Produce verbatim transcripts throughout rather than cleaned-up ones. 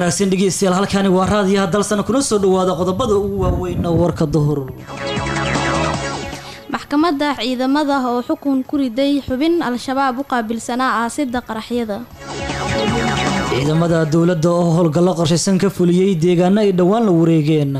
wanaagsan dhegeystayaal halkani waa raadiyaha dalsan kuna soo dhawaada qodobada ugu waaweyn warka duhur. maxkamadda ciidamada oo xukun ku riday xubin al-shabaab u qaabilsanaa aasidda qaraxyada. ciidamada dawladda oo howlgallo qorshaysan ka fuliyay deegaano ay dhawaan la wareegeen.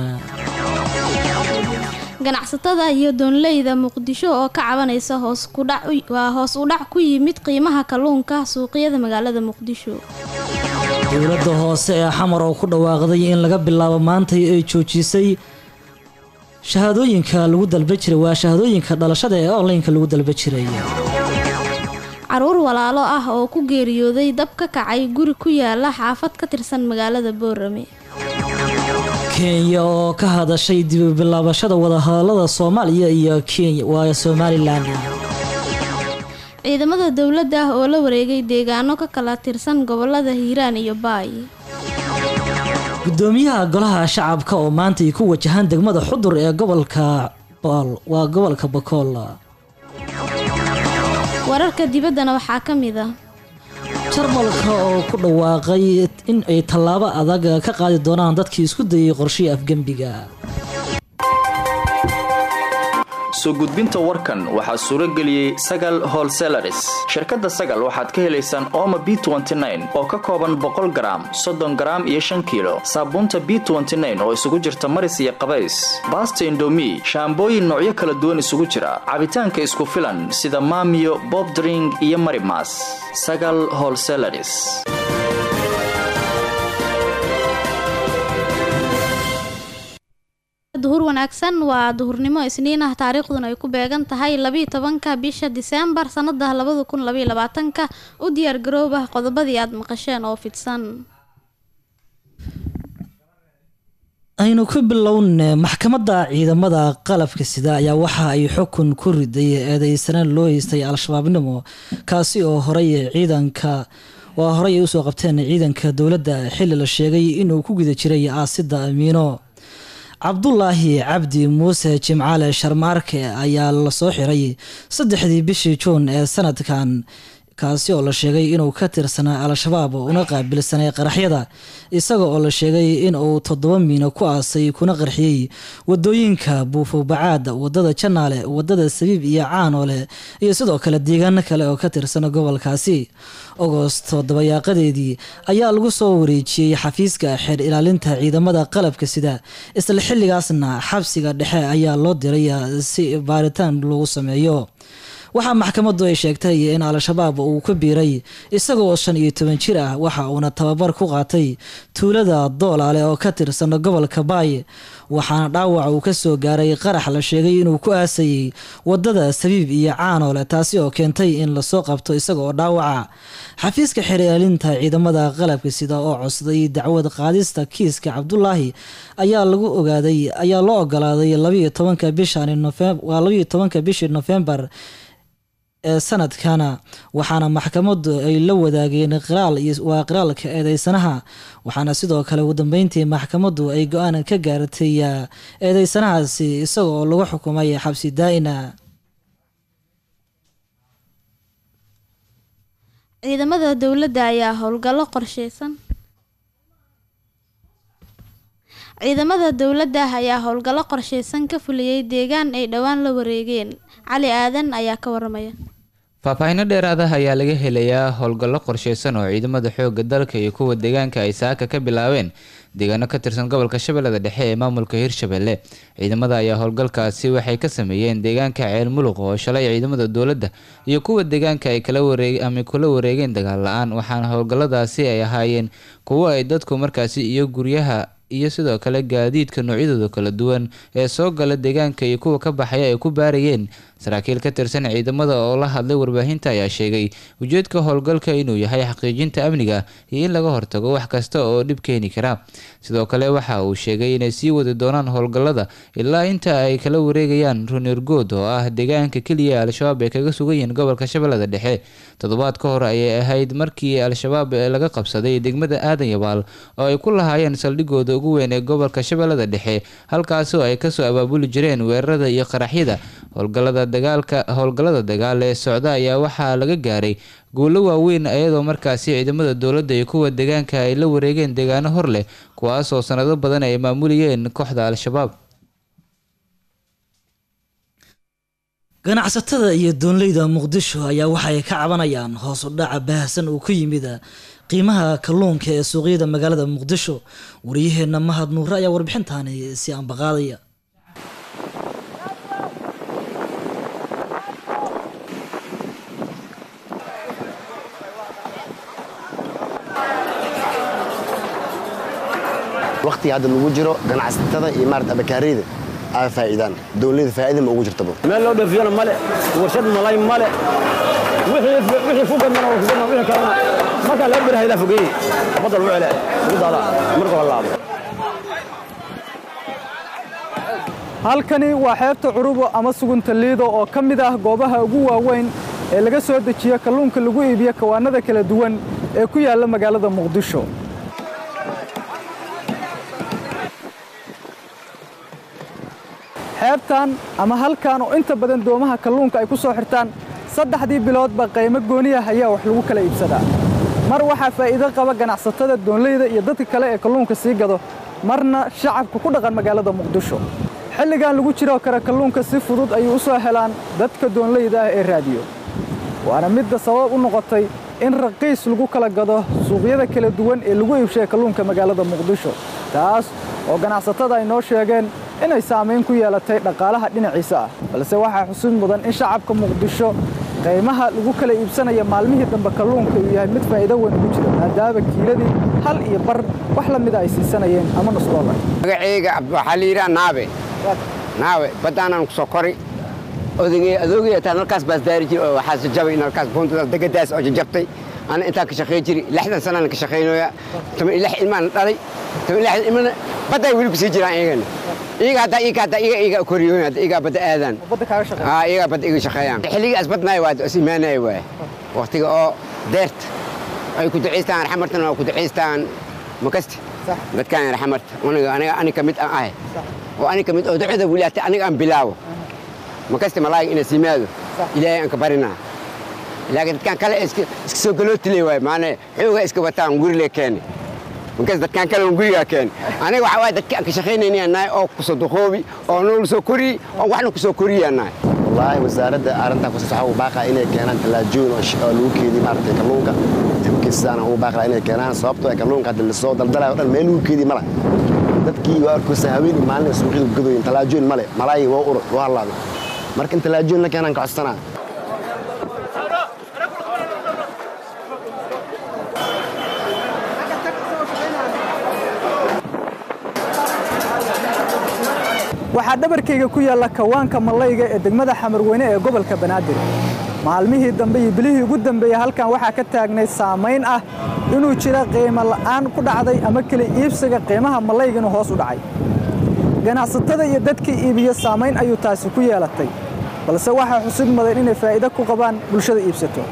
ganacsatada iyo doonleyda muqdisho oo ka cabanaysa hoos ku dhac waa hoos u dhac ku yimid qiimaha kalluunka suuqyada magaalada muqdisho. dawladda hoose ee xamar oo ku dhawaaqday in laga bilaabo maanta ay joojisay shahaadooyinka lagu dalba jiray waa shahaadooyinka dhalashada ee online-ka lagu dalba jiray. caruur walaalo ah oo ku geeriyooday dab ka kacay guri ku yaala xaafad ka tirsan magaalada Boorame. Kenya oo ka hadashay dib u bilaabashada wadahadalada Soomaaliya iyo Kenya waa Somaliland. ciidamada dawladda oo la wareegay deegaano ka kala tirsan gobolada Hiiraan iyo Baay. gudoomiyaha golaha shacabka oo maanta ay ku wajahan degmada Xudur ee gobolka Baal waa gobolka Bakool. wararka dibaddana waxaa ka mid ah Jarmalka oo ku dhawaaqay in ay tallaabo adag ka qaadi doonaan dadkii isku dayay qorshiga afgembiga. soo gudbinta warkan waxaa suuro geliyay Sagal Wholesalers. shirkadda Sagal waxaad ka helaysaan Omo B twenty nine oo ka kooban boqol garaam, soddon garaam iyo shan kiilo. Saabuunta B twenty nine oo isugu jirta maris iyo qabays, Basta Indomie, shaambooyin noocyo kala duwan isugu jira, cabitaanka isku filan sida Maamiyo, Bob Drink iyo Marimas. Sagal Wholesalers. duhur wanaagsan waa duhurnimo isniin ah taariikhduna ay ku beegan tahay labiyo tobanka bisha Diseembar sanada labada kun labiyo labaatanka u diyaar garooba qodobadii aad maqasheen oo fidsan. aynu ku bilownaa maxkamadda ciidamada qalabka sida ayaa waxa ay xukun ku riday eedeysana loo haystay al-shabaabnimo kaasi oo horay ciidanka waa horay u soo qabteen ciidanka dawladda xilli la sheegay inuu ku guda jiray aasidda Amiino. cabdullaahi cabdi muuse jimcaale sharmaarke ayaa la soo xiray saddexdii bishii juun ee sanadkan kaasi oo la sheegay inuu ka tirsanaa al-shabaab una qaabilsanay qaraxyada isaga oo la sheegay in uu toddoba miino ku aasay kuna qarxiyey wadooyinka Buufo Bacaad, wadada Janaale, wadada Sabiib iyo Caanoole iyo sidoo kale deegaano kale oo ka tirsan gobolkaasi. Agoosto dabayaaqadeedii ayaa lagu soo wareejiyay xafiiska xeer ilaalinta ciidamada qalabka sida isla xilligaasna xabsiga dhexe ayaa loo diray si baaritaan lagu sameeyo. waxaa maxkamaddu ay sheegtay in al-shabaab uu ka biiray isagoo shan iyo toban jir ah waxa uuna tababar ku qaatay tuulada Doolaale oo ka tirsan gobolka Baay waxaana dhaawac uu ka soo gaaray qarax la sheegay inuu ku aasayay wadada Sabiib iyo Caanoole taasi oo keentay in la soo qabto isagoo dhaawaca. xafiiska xeer ilaalinta ciidamada qalabka sida oo codsaday dacwad qaadista kiiska Cabdullaahi ayaa lagu ogaaday ayaa loo ogolaaday labiyo tobanka bishan November waa labiyo tobanka bishii November ee sanadkana waxaana maxkamaddu ay la wadaageen qiraal iyo waa qiraalka eedeysanaha waxaana sidoo kale ugu dambeyntii maxkamaddu ay go'aan ka gaartay eedeysanahaasi isagoo lagu xukumay xabsi daa'ina. ciidamada dawladda ayaa howlgallo qorsheysan ciidamada dawladda ayaa howlgallo qorsheysan ka fuliyay deegaan ay dhawaan la wareegeen. cali aadan ayaa ka waramaya. faahfaahinno dheeraad ah ayaa laga helayaa howlgallo qorsheysan oo ciidamada xoogga dalka iyo kuwa deegaanka ay saaka ka bilaabeen deegaano ka tirsan gobolka Shabeellada Dhexe ee maamulka Hirshabelle. ciidamada ayaa howlgalkaasi waxay ka sameeyeen deegaanka Ceel Muluq oo shalay ciidamada dawladda iyo kuwa deegaanka ay kala wareeg ama kula wareegeen dagaal la'aan waxaana howlgalladaasi ay ahaayeen kuwa ay dadku markaasi iyo guryaha iyo sidoo kale gaadiidka noocyadooda kala duwan ee soo gala deegaanka iyo kuwa ka baxaya ay ku baarayeen. saraakiil ka tirsan ciidamada oo la hadlay warbaahinta ayaa sheegay ujeedka howlgalka inuu yahay xaqiijinta amniga iyo in laga hortago wax kasta oo dhib keeni kara. sidoo kale waxa uu sheegay inay sii wadi doonaan howlgallada ilaa inta ay kala wareegayaan Runirgood oo ah deegaanka kaliya al-shabaab ay kaga sugayeen gobolka Shabeellada Dhexe. toddobaad ka hor ayay ahayd markii al-shabaab laga qabsaday degmada Aadan Yabaal oo ay ku lahaayeen saldhigooda ugu weyn ee gobolka Shabeellada Dhexe halkaas oo ay kasoo abaabuli jireen weerarada iyo qaraxyada howlgallada dagaalka howlgallada dagaal ee socda ayaa waxaa laga gaaray guulo waaweyn iyadoo markaasi ciidamada dowladda iyo kuwa deegaanka ay la wareegeen deegaano hor leh kuwaas oo sanado badan ay maamulayeen kooxda al-shabaab. ganacsatada iyo doonleyda Muqdisho ayaa waxay ka cabanayaan hoos u dhac baahsan oo ku yimid qiimaha kalluunka ee suuqyada magaalada Muqdisho. wariyaheena Mahad Nuur ayaa warbixintaani si aan baqaadaya. waqti hadda lagu jiro ganacsatada iyo maarta abakaarida ay faa'iidaan dawladda faa'iido ma ugu jirto meel loo dhaafiyana male warshad malay male wixii wixii fugan mana wixii wixii kalena marka la birahay la fogay badal wicile ugu daada marka la laabo. halkani waa xeebta Curubo ama Sugunta Liido oo ka mid ah goobaha ugu waaweyn ee laga soo dejiyo kalluunka lagu iibiyo kawaanada kala duwan ee ku yaala magaalada Muqdisho. xeebtan ama halkan oo inta badan doomaha kalluunka ay ku soo xirtaan saddexdii biloodba qiimo gooni ah ayaa wax lagu kala iibsadaa. mar waxaa faa'iido qaba ganacsatada doonleyda iyo dadka kale ee kalluunka sii gado marna shacabka ku dhaqan magaalada Muqdisho. xilligan lagu jiro kara kalluunka si fudud ay u soo helaan dadka doonleyda ah ee raadiyo waana mid sabab u noqotay in raqiis lagu kala gado suuqyada kala duwan ee lagu iibshay kalluunka magaalada Muqdisho taas oo ganacsatada ay noo sheegeen inay saameyn ku yeelatay dhaqaalaha dhinaciisa ah balse waxa xusuus mudan in shacabka Muqdisho qiimaha lagu kala iibsanayo maalmihii dambe kalluunka uu yahay mid faa'iido weyn ugu jira maadaama kiiladii hal iyo bar wax la mid ah ay siisanayeen ama nus dollar. magacayga Abdulxaliira Naabe naabe badaanan ku soo kori odagay adoogiya taan halkaas baas daari jir oo waxa jabay in halkaas boontada degadaas oo jabtay ana inta ka shaqeey jiri lixdan sano ka shaqeynooya tama ilaax ilmaan dhalay tama ilaax ilmaan baday wili ku sii jiraan eegan iyaga hada iyaga hada iyaga koriyoon hada iyaga bada aadan bada kaaga shaqeeyaan ah iyaga bada iyaga shaqeeyaan xilligaas badnaay waa isimaanay waa waqtiga oo deert ay ku duceystaan raxmartan oo ku duceystaan makasti dadkaan raxmart aniga aniga aniga kamid ah ah oo aniga kamid oo ducada wilaayta aniga aan bilaawo makasti malaay ina simaado ilaahay aan ka barina laakiin dadkaan kale iska iska soo galootilay way maana xooga iska wataan guriga keenay markaas dadkaan kale guriga keenay aniga waxa way dadkaan ka shaqeynaynaynaa oo ku soo duqoobi oo nool soo kori oo waxna ku soo koriyanaa wallahi wasaaradda arinta ku saxaw baaqa inay keenaan talaajoon oo lagu keedii maartay kalluunka imkiisana uu baaqa inay keenaan sababtoo ah kalluunka hadda la soo daldalay oo dhan meel uu keedii mala dadkii waa ku sahaweyn maalin suuqyada gadooyin talaajoon male malaay waa ur waa laado marka inta talaajoon la keenan ka codsanaa waxaa dhabarkayga ku yaala kawaanka malayga ee degmada Xamarweyne ee gobolka Banaadir maalmihii dambe iyo bilihii ugu dambeeyay halkan waxaa ka taagnay saameyn ah inuu jira qiimo la'aan ku dhacday ama kala iibsiga qiimaha malayga inuu hoos u dhacay ganacsatada iyo dadkii iibiyo saameyn ayuu taasi ku yeelatay balse waxaa xusid mudan inay faa'iido ku qabaan bulshada iibsato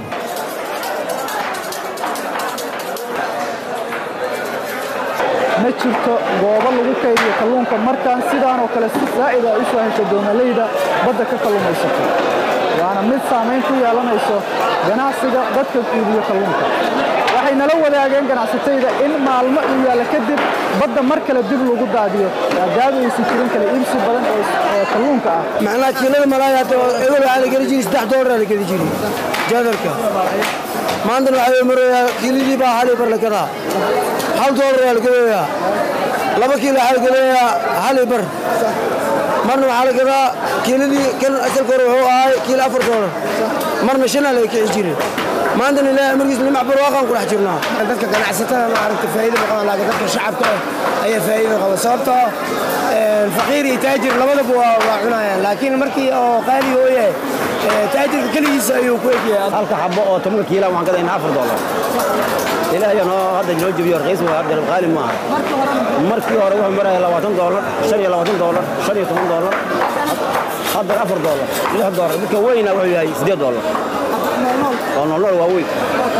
ma jirto goobo lagu kaydiyo kalluunka markaan sidaan oo kale si zaa'id ah u soo hesho doonaleyda badda ka kalluumaysato waana mid saameyn ku yeelanayso ganacsiga dadka iibiyo kalluunka waxay nala wadaageen ganacsatayda in maalmo uu yaala kadib badda mar kale dib lagu daadiyo maadaama aysan jirin kala iibsi badan oo kalluunka ah macnaha kiilada malaaya eber waxaa la geli jiray saddex doolar la geli jiray jaadarka maantana waxaa marayaa kiiladii baa hal bar la gadaa hal doolar la gelayaa laba kiilo waxaa la gelayaa hal bar marna waxaa la gadaa kiiladii kan asalka hore wuxuu ahay kiilo afar doolar marna shanaa laga kici jiray maantana ilaahay amarkiisa limac barwaaqaan ku dhex jirnaa dadka ganacsatada ma aragta faa'iido ma qabaan laakiin dadka shacabka ah ayaa faa'iido qaba sababtoo faqiir iyo taajir labadaba waa cunayaan laakiin markii oo qaali oo yahay taajirka kaligiisa ayuu ku egyahay halka xabo oo toban kiilo waxaan gadaynaa afar doolar ilaahay noo hadda noo jabiyo raqiis waa hadda qaali ma aha markii hore wuxuu maray labaatan doolar shan iyo labaatan doolar shan iyo toban doolar hadda afar doolar lix doolar midka weyna wuxuu yahay siddeed doolar oo nolol waa weyn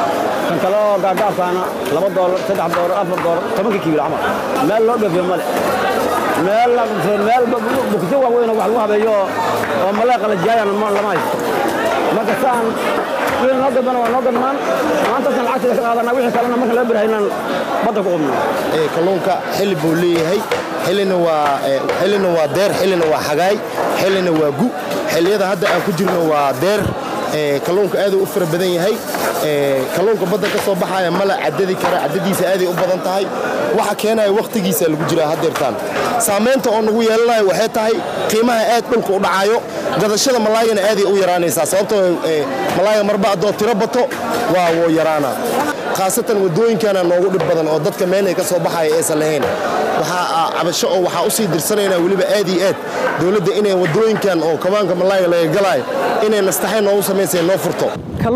kan kale oo gaagaabkaana laba doolar saddex doolar afar doolar tobanka kiilo camal meel loo dhoofiyo male meel meel bukjo waaweyn wax lagu habeeyo oo malay qalajiyaayaan lama haysto marka saan wixii noo gadbana waa noo gadmaan maantaasna lacagta ka qaadanaa wixii kalena marka laga birahaynaan badda ku qubno kalluunka xilli buu leeyahay xillina waa xillina waa deer xillina waa xagaay xillina waa gu xilliyada hadda aan ku jirno waa deer kalluunka aad u fara badan yahay kalluunka badda ka soo baxaya mala cadadi kara cadadiisa aad u badan tahay waxa keenaya waqtigiisa lagu jiraa hadeertaan saameynta oo nagu yeelanayo waxay tahay qiimaha aad dhulka u dhacayo gadashada malaayana aad u yaraanaysaa sababtoo malaaya marba adoo tiro bato waa wuu yaraanaa khaasatan wadooyinkana noogu dhib badan oo dadka meel ay ka soo baxaya aysan lahayn waxaa cabasho oo waxaa u sii dirsanaynaa weliba aad iyo aad dowladda inay wadooyinkan oo kabaanka malaayga laga galaayo inay nastaxay noogu samaysay noo furto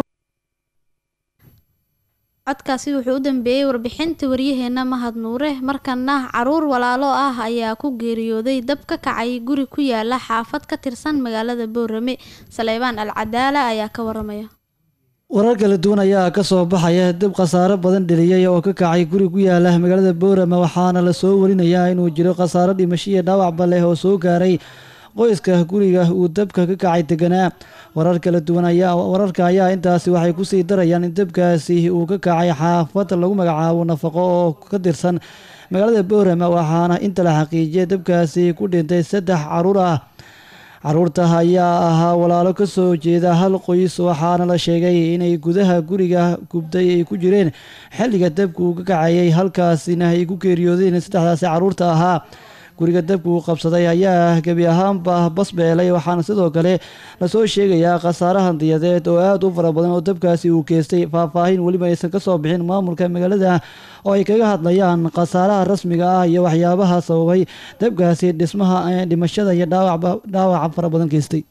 codkaasi wuxuu u dambeeyey warbixinta waryaheena Mahad Nuure markana caruur walaalo ah ayaa ku geeriyooday dab ka kacay guri ku yaala xaafad ka tirsan magaalada Boorame Saleebaan Alcadaala ayaa ka waramaya warar kala duwan ayaa ka soo baxaya dab khasaare badan dhaliyay oo ka kacay guri ku yaala magaalada Boorame waxaana la soo warinayaa inuu jiro khasaare dhimasho iyo dhaawac leh oo soo gaaray qoyska guriga uu dabka ka kacay deganaa warar kala duwan ayaa wararka ayaa intaasi waxay ku sii darayaan in dabkaasi uu ka kacay xaafad lagu magacaabo nafaqo oo ka tirsan magaalada Boorame waxaana inta la xaqiijiyay dabkaasi ku dhintay saddex caruur ah caruurta ayaa ahaa walaalo ka soo jeeda hal qoys waxaana la sheegay inay gudaha guriga gubtay ay ku jireen xilliga dabku ka kacayay halkaasina ay ku geeriyoodeen saddexdaasi caruurta ahaa guriga dabku uu qabsaday ayaa gabi ahaanba basbeelay waxaana sidoo kale lasoo sheegayaa khasaare hantiyadeed oo aad u fara badan oo dabkaasi uu geystay faahfaahin weliba aysan ka soo bixin maamulka magaalada oo ay kaga hadlayaan khasaaraha rasmiga ah iyo waxyaabaha sababay dabkaasi dhismaha dhimashada iyo dhaawaca fara badan geystay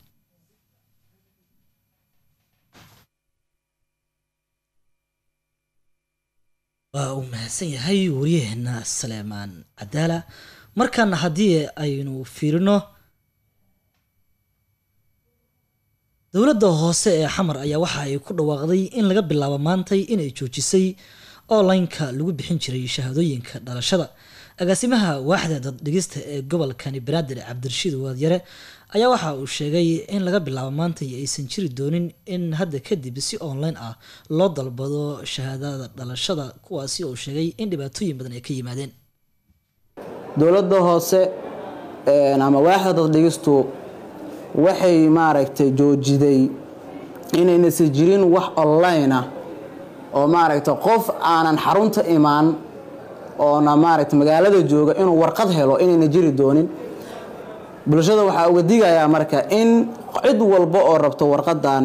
waa uu mahadsan yahay waryaheena Saleemaan Cadaala markan haddii aynu fiirino dowladda hoose ee xamar ayaa waxa ay ku dhawaaqday in laga bilaabo maantay inay joojisay online-ka lagu bixin jiray shahaadooyinka dhalashada agaasimaha waaxda daddhigista ee gobolkani banaadir cabdirashiid waadyare ayaa waxa uu sheegay in laga bilaabo maantay aysan jiri doonin in hadda kadib si online ah loo dalbado shahaadada dhalashada kuwaasi oo sheegay in dhibaatooyin badan ay ka yimaadeen dowladda hoose ama waaxda daddhigistu waxay maaragtay joojiday inaysan jirin wax online ah oo maaragtay qof aanan xarunta imaan oona maaragtay magaalada jooga inuu warqad helo inayna jiri doonin bulshada waxaa uga digayaa marka in cid walba oo rabto warqadan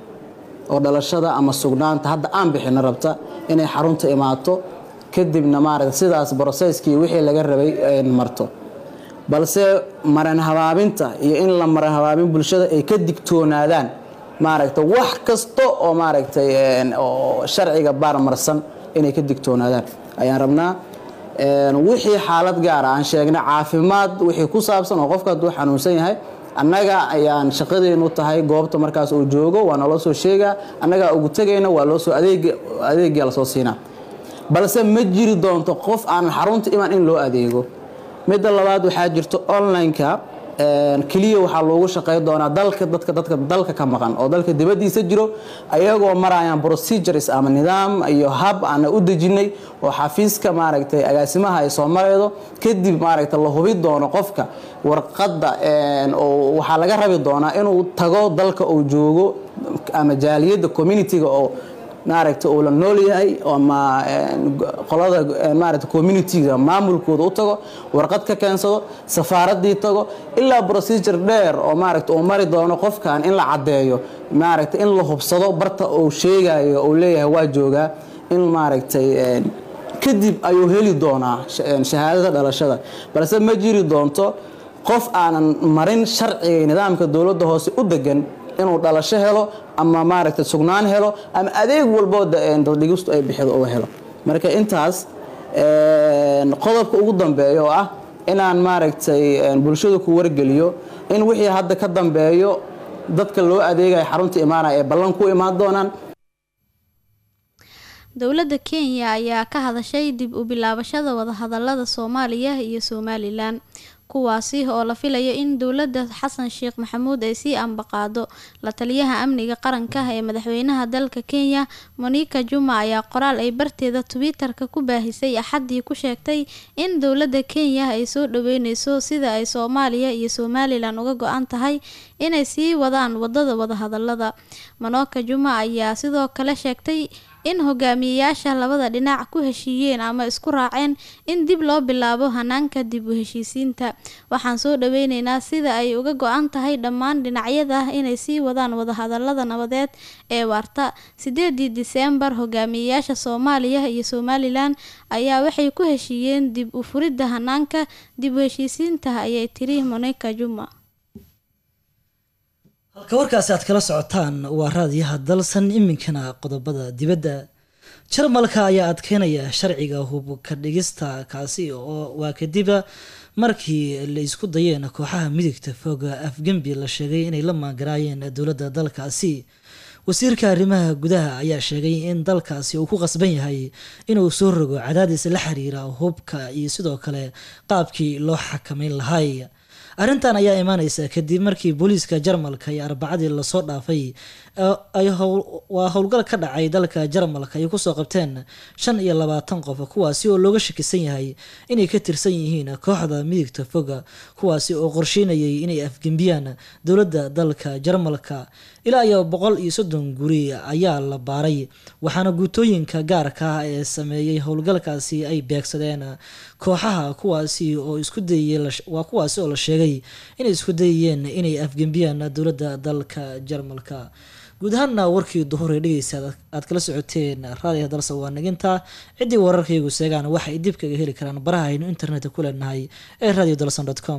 oo dhalashada ama sugnaanta hadda aan bixin rabta inay xarunta imaato kadibna maaragtay sidaas processkii wixii laga rabay ay marto balse maran habaabinta iyo in la maran habaabin bulshada ay ka digtoonaadaan maaragtay wax kasta oo maaragtay oo sharciga baar marsan inay ka digtoonaadaan ayaan rabnaa wixii xaalad gaar ah aan sheegnay caafimaad wixii ku saabsan oo qofka hadduu xanuunsan yahay annaga ayaan shaqadeenu tahay goobta markaas uu joogo waa naloo soo sheegaa annagaa ugu tegayna waa loo soo adeeg adeegya la soo siinaa balse ma jiri doonto qof aan xarunta imaan in loo adeego midda labaad waxaa jirto online-ka kaliya waxaa loogu shaqeyn doonaa dalka dadka dadka dalka ka maqan oo dalka dibadiisa jiro ayagoo marayaan procedures ama nidaam iyo hab aan u dejinay oo xafiiska maaragtay agaasimaha ay soo maraydo kadib maaragtay la hubi doono qofka warqadda oo waxaa laga rabi doonaa inuu tago dalka uu joogo ama jaaliyadda community-ga oo maaragtay oo la nool yahay ama qolada maaragtay community-ga maamulkooda u tago warqad ka keensado safaaradii tago ilaa procedure dheer oo maaragtay uu mari doono qofkan in la cadeeyo maaragtay in la hubsado barta uu sheegayo oo leeyahay waa joogaa in maaragtay kadib ayuu heli doonaa shahaadada dhalashada balse ma jiri doonto qof aanan marin sharciga nidaamka dowladda hoose u degan inuu dhalasho helo ama maaragtay sugnaan helo ama adeeg walbo daddhigistu ay bixido oo helo marka intaas qodobka ugu dambeeya oo ah inaan maaragtay bulshada ku wargeliyo in wixii hadda ka dambeeyo dadka loo adeegayo xarunta imaanaya ee ballan ku imaan doonaan dowladda Kenya ayaa ka hadashay dib u bilaabashada wadahadalada Soomaaliya iyo Somaliland kuwaasi oo la filayo in dowladda Xasan Sheekh Maxamuud ay sii ambaqaado. La taliyaha amniga qaranka ee madaxweynaha dalka Kenya Monica Juma ayaa qoraal ay barteeda Twitter-ka ku baahisay Axadii ku sheegtay in dowladda Kenya ay soo dhaweyneyso sida ay Soomaaliya iyo Somaliland uga go'an tahay inay sii wadaan wadada wadahadalada. Monica Juma ayaa sidoo kale sheegtay in hogaamiyayaasha labada dhinac ku heshiiyeen ama isku raaceen in dib loo bilaabo hanaanka dib u heshiisiinta. Waxaan soo dhaweyneynaa sida ay uga go'an tahay dhammaan dhinacyada inay sii wadaan wadahadalada nabadeed ee waarta. sideedii Diseembar hogaamiyayaasha Soomaaliya iyo Somaliland ayaa waxay ku heshiiyeen dib u furidda hanaanka dib u heshiisiinta ayay tiri Monica Juma. halka warkaasi aad kala socotaan waa raadiyaha dalsan iminkana qodobada dibadda. Jarmalka ayaa adkeynaya sharciga hub ka dhigista kaasi oo waa kadib markii la isku dayeen kooxaha midigta fooga Afgembi la sheegay inay la maangaraayeen dowladda dalkaasi. wasiirka arrimaha gudaha ayaa sheegay in dalkaasi uu ku qasban yahay inuu soo rogo cadaadis la xiriira hubka iyo sidoo kale qaabkii loo xakameyn lahaa. arrintan ayaa imaaneysa kadib markii booliiska Jarmalka ay Arbacadii la soo dhaafay ay waa howlgal ka dhacay dalka Jarmalka ay ku soo qabteen shan iyo labaatan qof kuwaasi oo looga shakisan yahay inay ka tirsan yihiin kooxda midigta foga kuwaasi oo qorsheynayay inay afgembiyaan dowladda dalka Jarmalka. ilaa iyo boqol iyo soddon guri ayaa la baaray waxaana guutooyinka gaarka ah ee sameeyay howlgalkaasi ay beegsadeen kooxaha kuwaasi oo isku dayay waa kuwaasi oo la sheegay inay isku dayeen inay afgembiyaan dowladda dalka Jarmalka. guud ahaan warkii duhur ee dhageysa aad kala socoteen raadiyaha dalsa waa naginta cidii wararkaygu seegaan waxa ay dib kaga heli karaan baraha aynu internet ku leenahay ee radio dalsan dot com.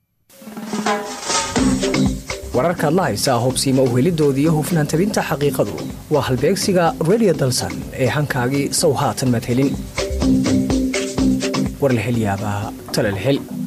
wararka la haysa hubsiima u helidoodii iyo hufnaan tabinta xaqiiqadu waa halbeegsiga radio dalsan ee hankaagii sow haatan madhelin war la hel yaabaa tala la hel